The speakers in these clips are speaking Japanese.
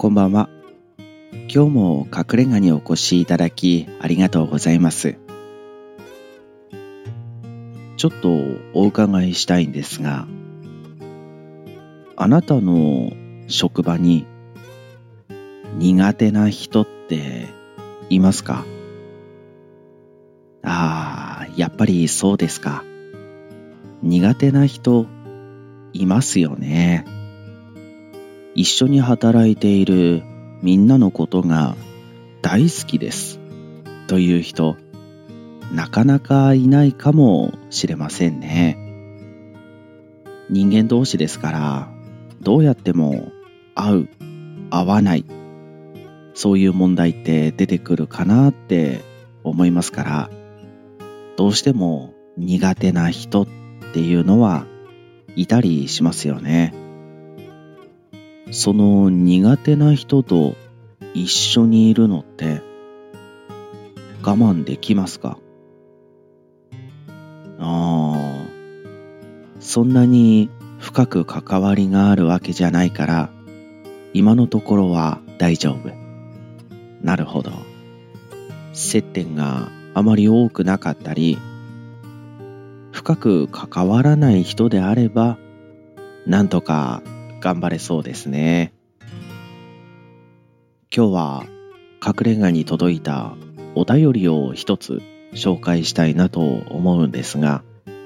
こんばんは。今日も隠れ家にお越しいただきありがとうございます。ちょっとお伺いしたいんですが、あなたの職場に苦手な人っていますか？やっぱりそうですか。苦手な人いますよね。一緒に働いているみんなのことが大好きですという人、なかなかいないかもしれませんね。人間同士ですから、どうやっても合う、合わない、そういう問題って出てくるかなって思いますから、どうしても苦手な人っていうのはいたりしますよね。その苦手な人と一緒にいるのって我慢できますか？そんなに深く関わりがあるわけじゃないから、今のところは大丈夫。なるほど。接点があまり多くなかったり、深く関わらない人であれば、なんとか頑張れそうですね。今日は隠れ家に届いたお便りを一つ紹介したいなと思うんですが、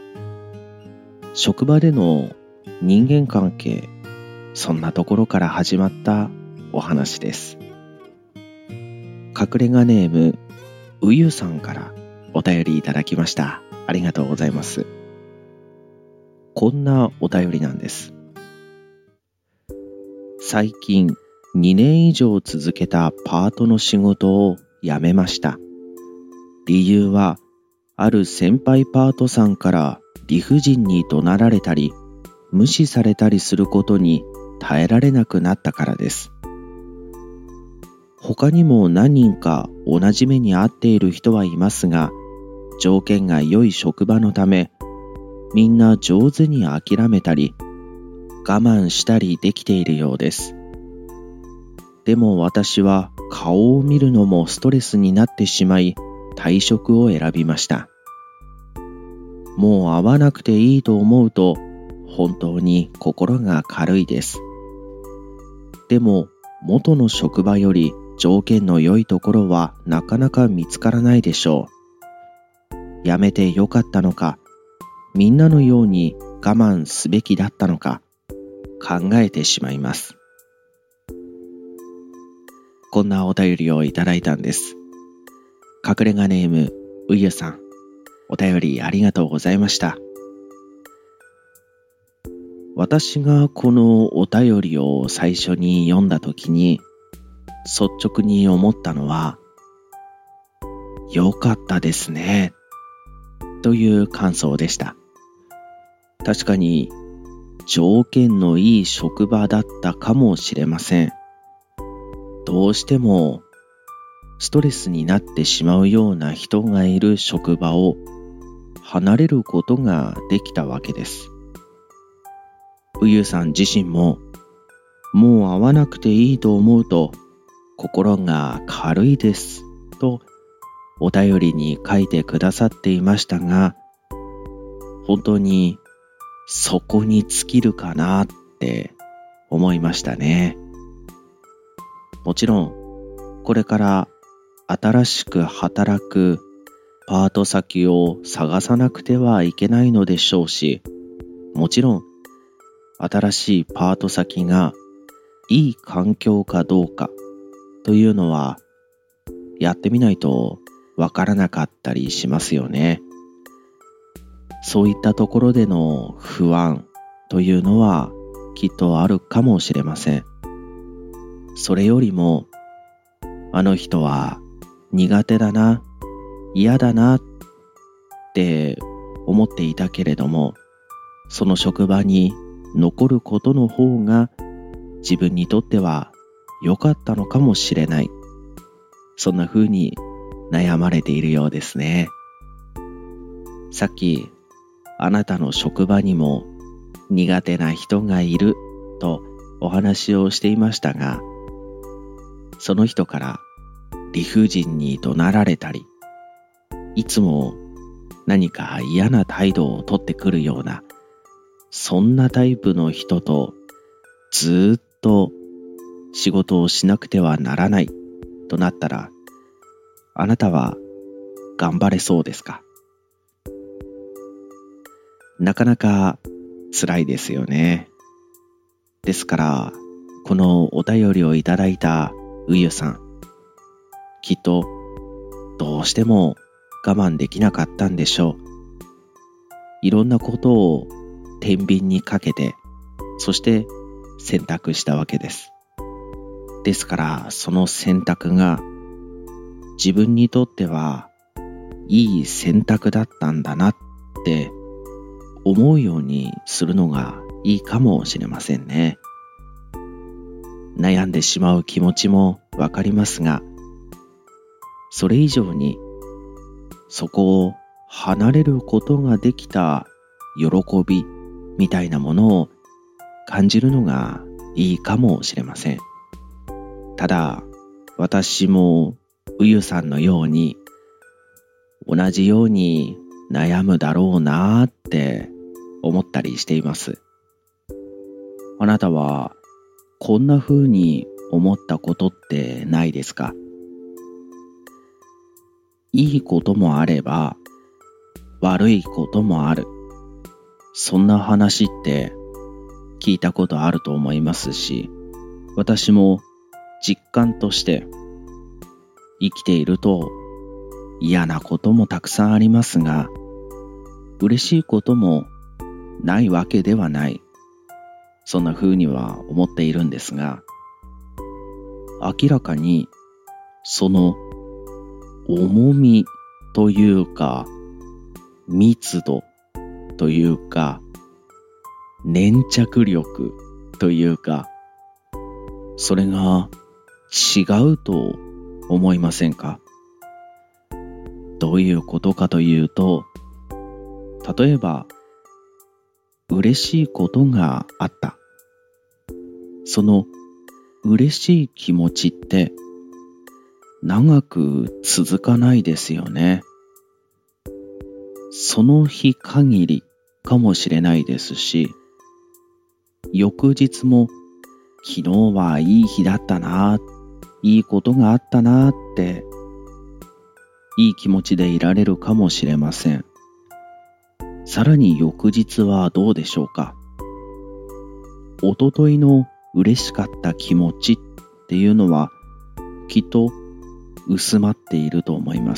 職場での人間関係、そんなところから始まったお話です。隠れ家ネームうゆさんからお便りいただきました。ありがとうございます。こんなお便りなんです。最近2年以上続けたパートの仕事を辞めました。理由は、ある先輩パートさんから理不尽に怒鳴られたり、無視されたりすることに耐えられなくなったからです。他にも何人か同じ目に遭っている人はいますが、条件が良い職場のため、みんな上手に諦めたり、我慢したりできているようです。でも私は顔を見るのもストレスになってしまい、退職を選びました。もう会わなくていいと思うと、本当に心が軽いです。でも、元の職場より条件の良いところはなかなか見つからないでしょう。辞めてよかったのか、みんなのように我慢すべきだったのか、考えてしまいます。こんなお便りをいただいたんです。隠れ家ネームうゆさん、お便りありがとうございました。私がこのお便りを最初に読んだときに、率直に思ったのは、よかったですね、という感想でした。確かに、条件のいい職場だったかもしれません。どうしても、ストレスになってしまうような人がいる職場を離れることができたわけです。うゆさん自身も、もう会わなくていいと思うと心が軽いですとお便りに書いてくださっていましたが、本当にそこに尽きるかなって思いましたね。もちろんこれから新しく働くパート先を探さなくてはいけないのでしょうし、もちろん新しいパート先がいい環境かどうかというのはやってみないとわからなかったりしますよね。そういったところでの不安というのはきっとあるかもしれません。それよりも、あの人は苦手だな、嫌だなって思っていたけれども、その職場に残ることの方が自分にとっては良かったのかもしれない。そんな風に悩まれているようですね。さっきあなたの職場にも苦手な人がいるとお話をしていましたが、 その人から理不尽に怒鳴られたり、いつも何か嫌な態度をとってくるような、そんなタイプの人とずーっと仕事をしなくてはならないとなったら、あなたは頑張れそうですか？なかなか辛いですよね。ですから、このお便りをいただいたうゆさん、きっとどうしても我慢できなかったんでしょう。いろんなことを天秤にかけて、そして選択したわけです。ですから、その選択が自分にとってはいい選択だったんだなって思うようにするのがいいかもしれませんね。悩んでしまう気持ちもわかりますが、それ以上にそこを離れることができた喜びみたいなものを感じるのがいいかもしれません。ただ、私もうゆさんのように同じように悩むだろうなって思ったりしています。あなたはこんな風に思ったことってないですか？いいこともあれば悪いこともある。そんな話って聞いたことあると思いますし、私も実感として生きていると嫌なこともたくさんありますが、嬉しいこともないわけではない。そんな風には思っているんですが、明らかにその重みというか、密度というか、粘着力というか、それが違うと思いませんか？どういうことかというと、例えば嬉しいことがあった。その嬉しい気持ちって長く続かないですよね。その日限りかもしれないですし、翌日も昨日はいい日だったな、いいことがあったなっていい気持ちでいられるかもしれません。さらに翌日はどうでしょうか。おとといの嬉しかった気持ちっていうのはきっと薄まっていると思います。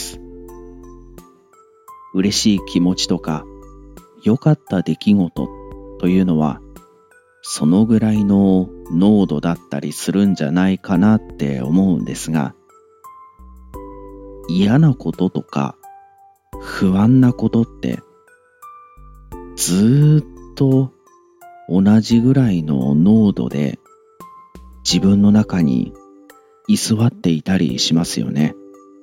嬉しい気持ちとか良かった出来事というのはそのぐらいの濃度だったりするんじゃないかなって思うんですが、嫌なこととか不安なことってずーっと同じぐらいの濃度で自分の中に居座っていたりしますよね。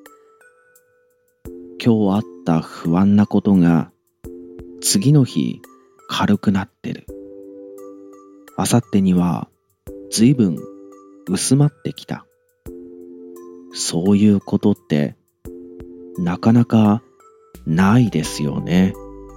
今日あった不安なことが次の日軽くなってる。明後日には随分薄まってきた。そういうことってなかなかないですよね。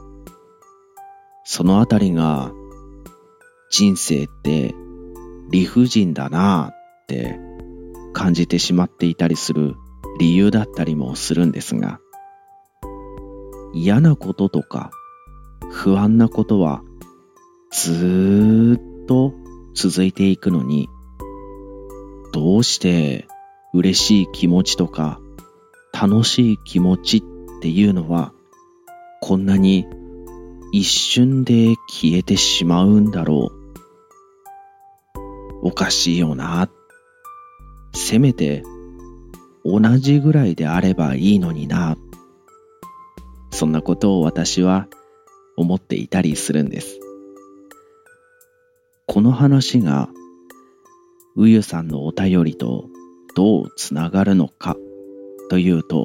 そのあたりが人生って理不尽だなって感じてしまっていたりする理由だったりもするんですが、嫌なこととか不安なことはずーっと続いていくのに、どうして嬉しい気持ちとか楽しい気持ちっていうのはこんなに一瞬で消えてしまうんだろう。おかしいよな。せめて同じぐらいであればいいのにな。そんなことを私は思っていたりするんです。この話がうゆさんのお便りとどうつながるのかというと、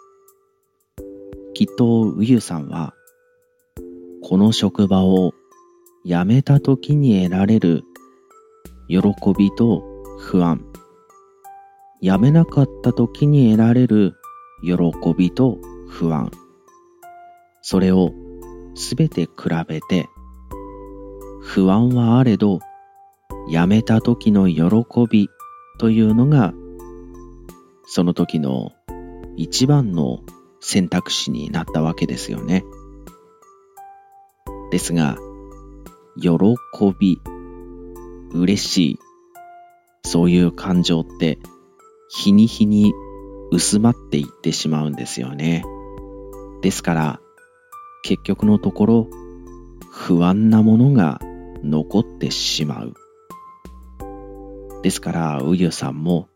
きっとうゆさんはこの職場を辞めた時に得られる喜びと不安、 辞めなかった時に得られる喜びと不安、それをすべて比べて、不安はあれど辞めた時の喜びというのがその時の一番の選択肢になったわけですよね。ですが、喜び、嬉しい、そういう感情って日に日に薄まっていってしまうんですよね。ですから結局のところ不安なものが残ってしまう。ですからうゆさんも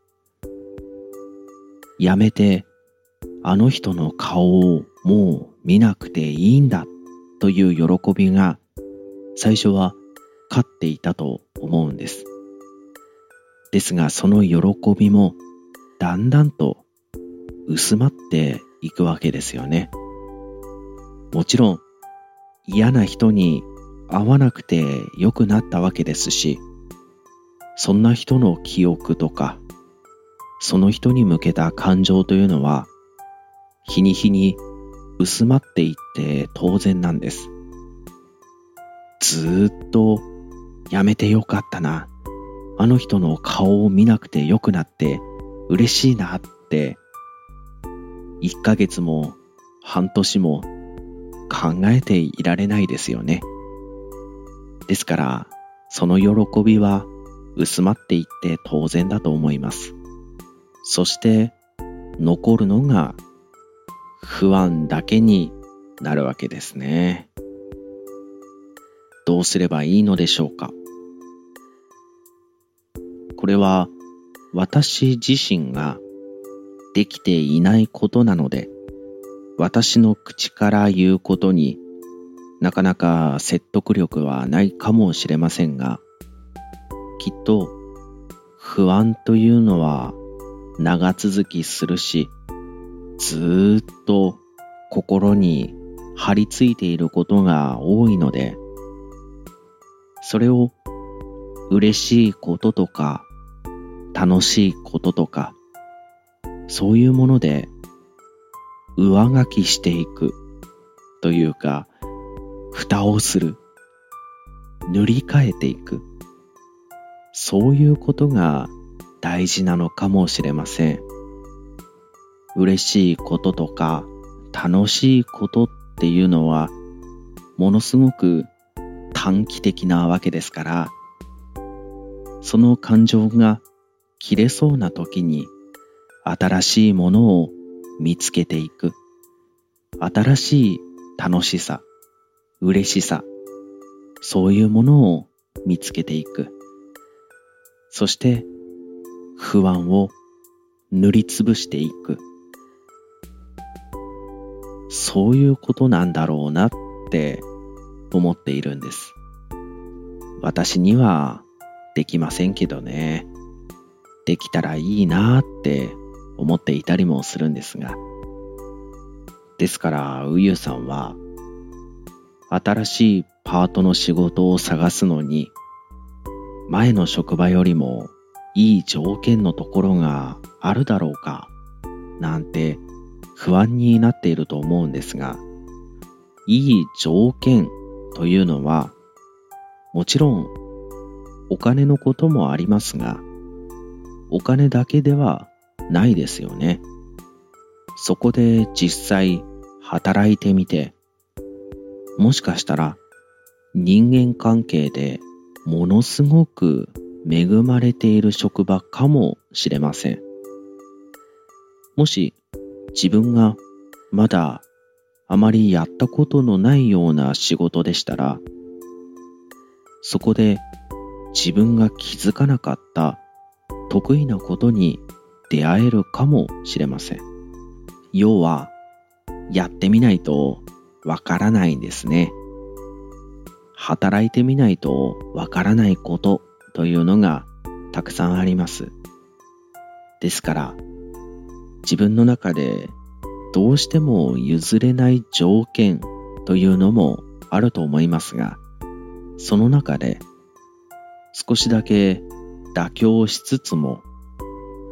やめてあの人の顔をもう見なくていいんだという喜びが最初は勝っていたと思うんです。ですがその喜びもだんだんと薄まっていくわけですよね。もちろん嫌な人に会わなくて良くなったわけですし、そんな人の記憶とかその人に向けた感情というのは日に日に薄まっていって当然なんです。ずーっとやめてよかったな、あの人の顔を見なくてよくなって嬉しいなって1ヶ月も半年も考えていられないですよね。ですからその喜びは薄まっていって当然だと思います。そして残るのが不安だけになるわけですね。どうすればいいのでしょうか。これは私自身ができていないことなので、私の口から言うことになかなか説得力はないかもしれませんが、きっと不安というのは長続きするし、ずーっと心に張り付いていることが多いので、それを嬉しいこととか楽しいこととかそういうもので上書きしていくというか、蓋をする、塗り替えていく、そういうことが大事なのかもしれません。嬉しいこととか楽しいことっていうのはものすごく短期的なわけですから、その感情が切れそうな時に新しいものを見つけていく、新しい楽しさ、嬉しさ、そういうものを見つけていく。そして不安を塗りつぶしていく。そういうことなんだろうなって思っているんです。私にはできませんけどね。できたらいいなって思っていたりもするんですが。ですからうゆさんは新しいパートの仕事を探すのに前の職場よりもいい条件のところがあるだろうかなんて不安になっていると思うんですが、いい条件というのはもちろんお金のこともありますが、お金だけではないですよね。そこで実際働いてみて、もしかしたら人間関係でものすごく恵まれている職場かもしれません。もし自分がまだあまりやったことのないような仕事でしたら、そこで自分が気づかなかった得意なことに出会えるかもしれません。要はやってみないとわからないんですね。働いてみないとわからないことというのがたくさんあります。ですから自分の中でどうしても譲れない条件というのもあると思いますが、その中で少しだけ妥協しつつも、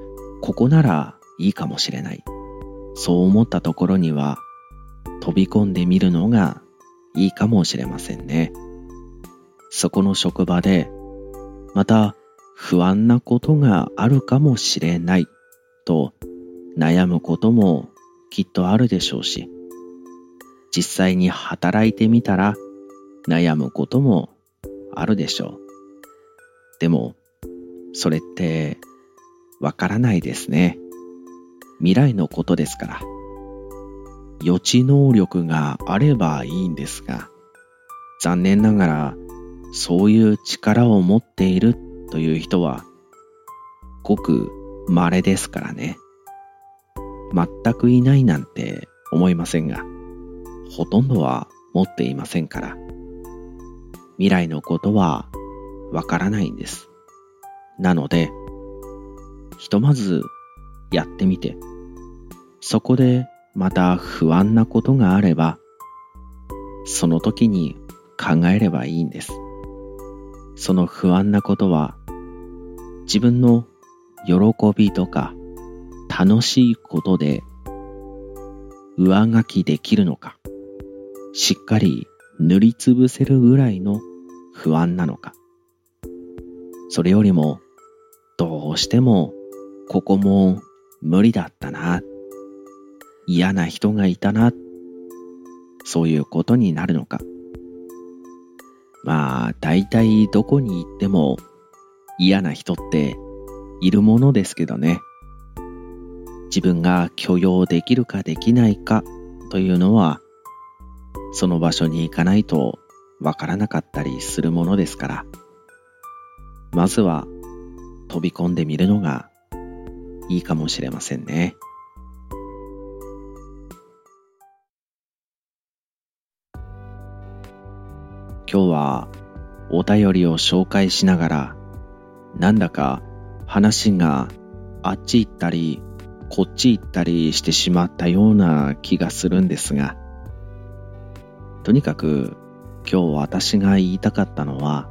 ここならいいかもしれない。そう思ったところには飛び込んでみるのがいいかもしれませんね。そこの職場でまた不安なことがあるかもしれないと悩むこともきっとあるでしょうし、実際に働いてみたら悩むこともあるでしょう。でもそれってわからないですね。未来のことですから。予知能力があればいいんですが、残念ながらそういう力を持っているという人はごく稀ですからね。全くいないなんて思いませんが、ほとんどは持っていませんから、未来のことはわからないんです。なので、ひとまずやってみて、そこでまた不安なことがあれば、その時に考えればいいんです。その不安なことは、自分の喜びとか楽しいことで上書きできるのか、しっかり塗りつぶせるぐらいの不安なのか、それよりもどうしてもここも無理だったな、嫌な人がいたな、そういうことになるのか。まあ大体どこに行っても嫌な人っているものですけどね。自分が許容できるかできないかというのは、その場所に行かないとわからなかったりするものですから、まずは飛び込んでみるのがいいかもしれませんね。今日はお便りを紹介しながら、なんだか話があっち行ったりこっち行ったりしてしまったような気がするんですが、とにかく今日私が言いたかったのは、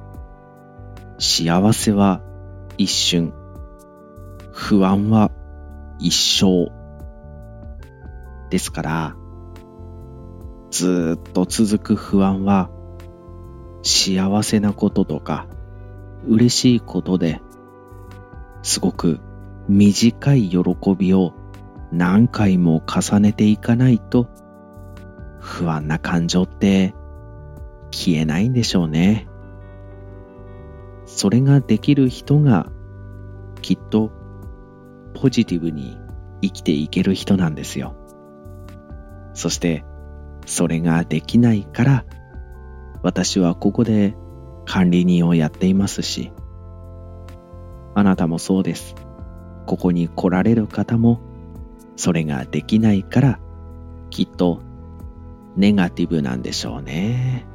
幸せは一瞬、不安は一生ですから、ずーっと続く不安は幸せなこととか嬉しいことですごく短い喜びを何回も重ねていかないと、不安な感情って消えないんでしょうね。それができる人がきっとポジティブに生きていける人なんですよ。そしてそれができないから、私はここで管理人をやっていますし、あなたもそうです。ここに来られる方もそれができないから、きっとネガティブなんでしょうね。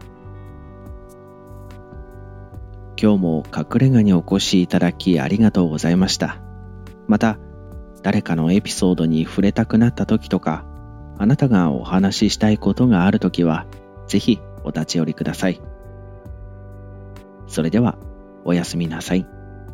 今日も隠れ家にお越しいただきありがとうございました。また誰かのエピソードに触れたくなった時とか、あなたがお話ししたいことがある時は、ぜひお立ち寄りください。それではおやすみなさい。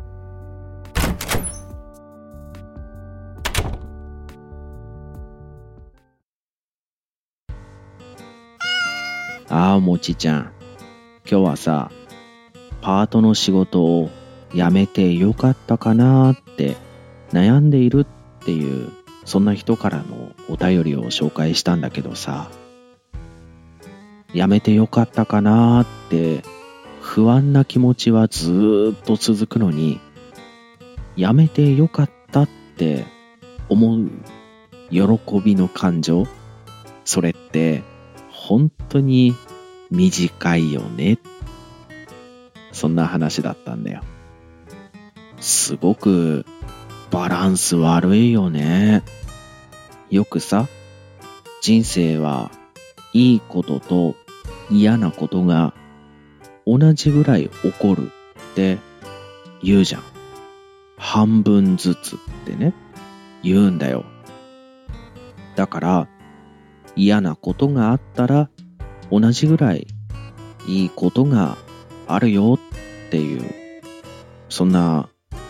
もちちゃん、今日はさ、パートの仕事を辞めてよかったかなって悩んでいるっていう、そんな人からのお便りを紹介したんだけどさ、辞めてよかったかなって不安な気持ちはずーっと続くのに、辞めてよかったって思う喜びの感情、それって本当に短いよね。そんな話だったんだよ。すごくバランス悪いよね。よくさ、人生はいいことと嫌なことが同じぐらい起こるって言うじゃん。半分ずつってね、言うんだよ。だから嫌なことがあったら同じぐらいいいことがあるよっていう、そんな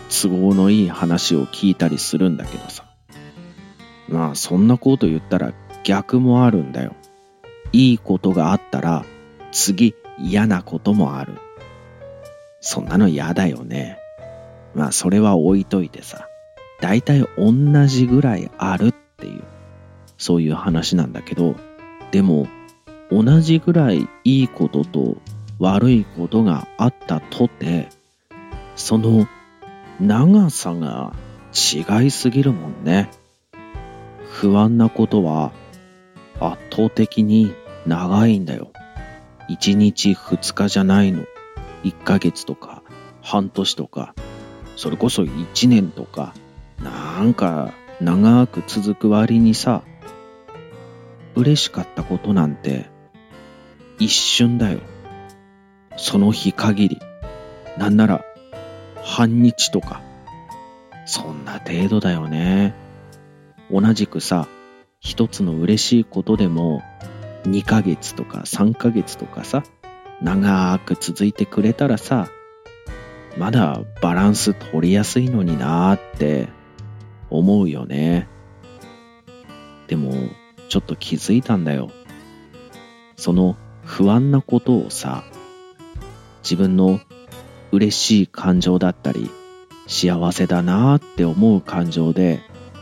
都合のいい話を聞いたりするんだけどさ。まあそんなこと言ったら逆もあるんだよ。いいことがあったら次嫌なこともある。そんなの嫌だよね。まあそれは置いといてさ。だいたい同じぐらいあるっていう、そういう話なんだけど、でも同じぐらいいいことと悪いことがあったとて、その長さが違いすぎるもんね。不安なことは圧倒的に長いんだよ。1日2日じゃないの。1ヶ月とか半年とか、それこそ1年とか、なんか長く続く割にさ、嬉しかったことなんて一瞬だよ。その日限り。なんなら半日とか。そんな程度だよね。同じくさ、一つの嬉しいことでも2ヶ月とか3ヶ月とかさ、長く続いてくれたらさ、まだバランス取りやすいのになーって思うよね。でもちょっと気づいたんだよ。その不安なことをさ、自分の嬉しい感情だったり幸せだなーって思う感情で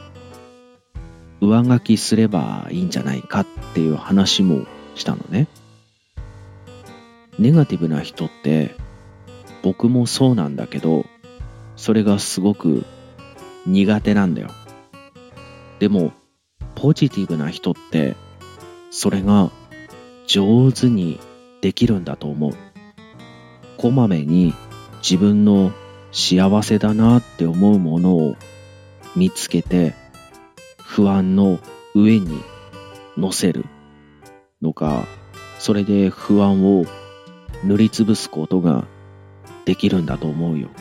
上書きすればいいんじゃないかっていう話もしたのね。ネガティブな人って僕もそうなんだけど、それがすごく苦手なんだよ。でもポジティブな人ってそれが上手にできるんだと思う。こまめに自分の幸せだなって思うものを見つけて不安の上に乗せるのか、それで不安を塗りつぶすことができるんだと思うよ。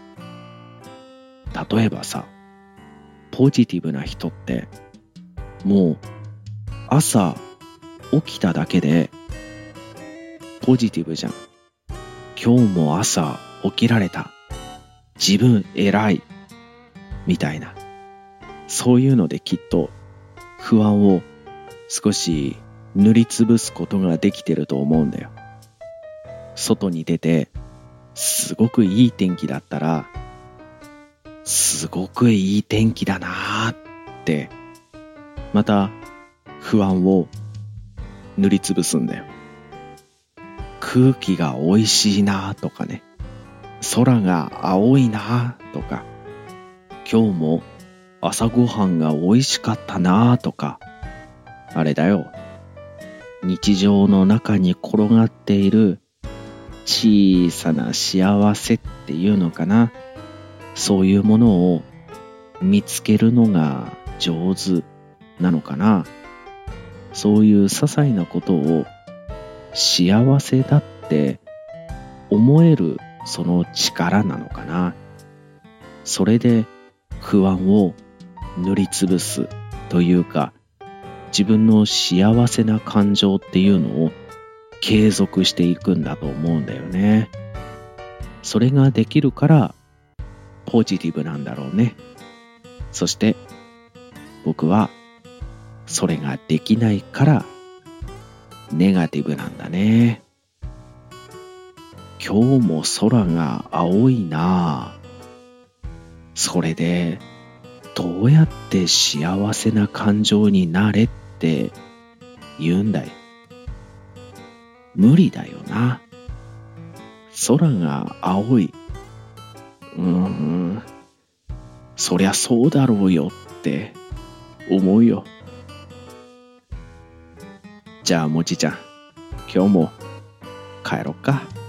例えばさ、ポジティブな人ってもう朝起きただけでポジティブじゃん。今日も朝起きられた。自分偉い。みたいな。そういうのできっと不安を少し塗りつぶすことができてると思うんだよ。外に出てすごくいい天気だったら、すごくいい天気だなーってまた不安を塗りつぶすんだよ。空気が美味しいなとかね、空が青いなとか、今日も朝ごはんが美味しかったなとか、あれだよ、日常の中に転がっている小さな幸せっていうのかな、そういうものを見つけるのが上手なのかな。そういう些細なことを幸せだって思えるその力なのかな。それで不安を塗りつぶすというか、自分の幸せな感情っていうのを継続していくんだと思うんだよね。それができるからポジティブなんだろうね。そして僕はそれができないからネガティブなんだね。今日も空が青いなあ。それでどうやって幸せな感情になれって言うんだよ。無理だよな。空が青い。そりゃそうだろうよって思うよ。じゃあもちちゃん、今日も帰ろっか。